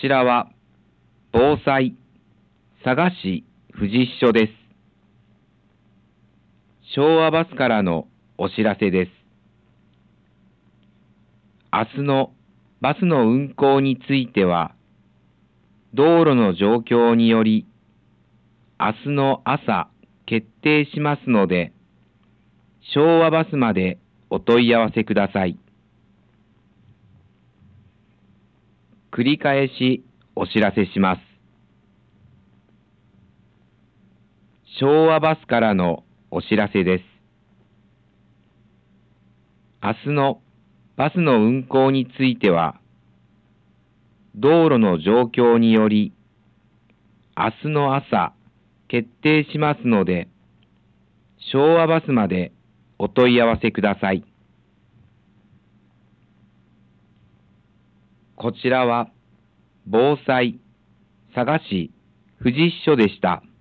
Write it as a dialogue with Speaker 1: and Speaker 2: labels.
Speaker 1: ちらは防災佐賀市富士支所です。昭和バスからのお知らせです。明日のバスの運行については、道路の状況により、明日の朝決定しますので、昭和バスまでお問い合わせください。繰り返しお知らせします。昭和バスからのお知らせです。明日のバスの運行については、道路の状況により、明日の朝決定しますので、昭和バスまでお問い合わせください。こちらは防災佐賀市富士支所でした。